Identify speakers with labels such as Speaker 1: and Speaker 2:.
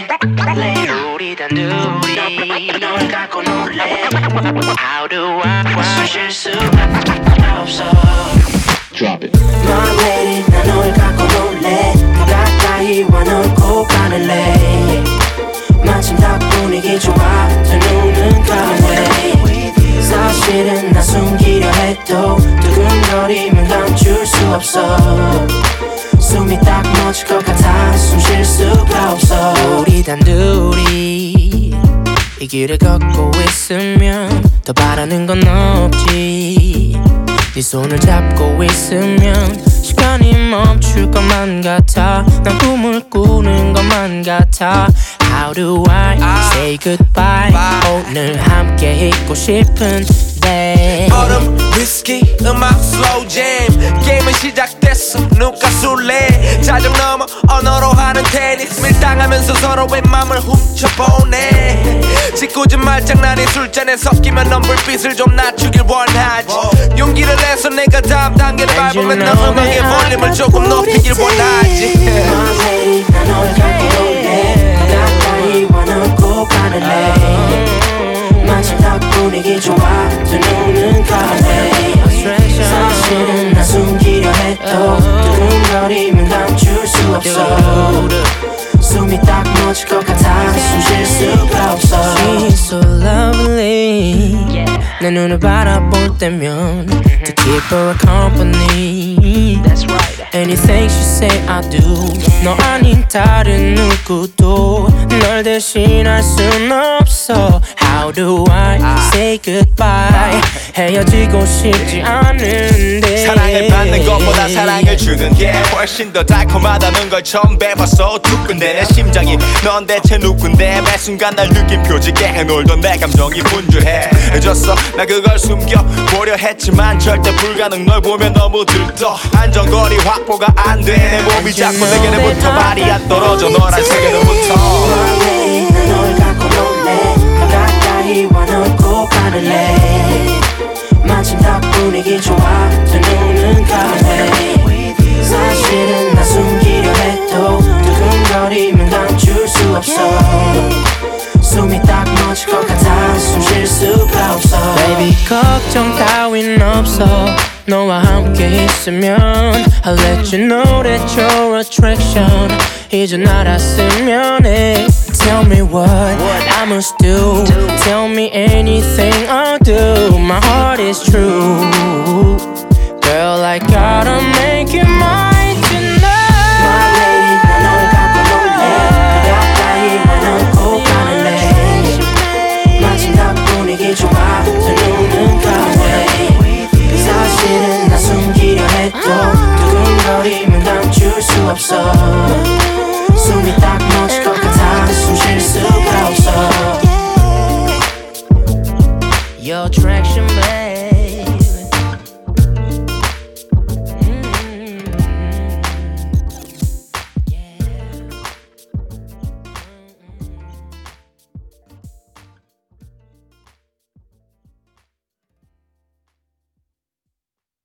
Speaker 1: 우리 단둘이 널 갖고 놀래. How do I 숨쉴 수가 없어.
Speaker 2: Drop it.
Speaker 1: My lady 난 널 갖고 놀래. 더 가까이 와 널 꼭 안을래. 마침 딱 분위기 좋아 더 눈은 감해. 사실은 나 숨기려 해도 두근거리면 감출 수 없어. 숨이 딱 멎을 것 같아 숨 쉴 수가 없어. 우리 단둘이 이 길을 걷고 있으면 더 바라는 건 없지. 네 손을 잡고 있으면 시간이 멈출 것만 같아. 난 꿈을 꾸는 것만 같아. How do I say goodbye? 오늘 함께 있고 싶은데.
Speaker 3: 얼음, 위스키, 음악, 슬로우 잼. 게임은 시작됐어 누가 쏠래. 자정 넘어 언어로 하는 테니스. 밀당하면서 서로의 맘을 훔쳐보네. 짓궂은 말장난이 술잔에 섞이면 넌 불빛을 좀 낮추길 원하지. 용기를 내서 내가 다음 단계를 밟으면 넌 음악의 볼륨을 조금 높이길 원하지.
Speaker 1: 난 널 갖고 놀래. 가까이 와 널 꼭 안을래. 마침 딱 분위기 좋아 두 눈은 감해. 사실은 나 숨기려 해도 두근거리면 감출 수 없어. 숨이 딱 멎을 것 같아 숨 쉴 수가 없어. She's so lovely. 내 눈을 바라볼 때면 To keep her company. Anything she say I do. 너 아닌 다른 누구도 널 대신할 순 없어. How do I say goodbye? 헤어지고 싶지 않은데.
Speaker 3: 사랑을 받는 것보다 사랑을 주는 게 훨씬 더 달콤하다는 걸 처음 배웠어. 두근대 내 심장이 넌 대체 누군데. 매 순간 날 느낀 표지게 해놀던 내 감정이 분주해졌어. 나 그걸 숨겨보려 했지만 절대 불가능. 널 보면 너무 들떠. 안정거리 확보가 안 돼. 내 몸이 자꾸 내게는 붙어. 발이 안 떨어져 너란 세계는 붙어.
Speaker 1: 난 널 갖고 놀래. 더 가까이 와 널 꼭 안을래. 마침 딱 분위기 좋아 두 눈은 감해. 사실은 나 숨기려 해도 두근거리면 감출 수 없어. 숨이 딱 멎을 것 같아 숨 쉴 수가 없어. Baby 걱정 따윈 없어. 너와 함께 있으면 I'll let you know that your attraction 이제 알았으면 해. Tell me what I must do. Tell me anything I'll do. My heart is true. Girl, I gotta make you mine tonight. My lady, 난 널 갖고 놀래. 가까이 와 널 꼭 안을래. 마침 딱 분위기 좋아 두 눈은 감해. 사실은 나 숨기려 해도 두근거리면 감출 수 없어. 숨이 딱 멎을 것 같아 숨 쉴 수가 없어. Your attraction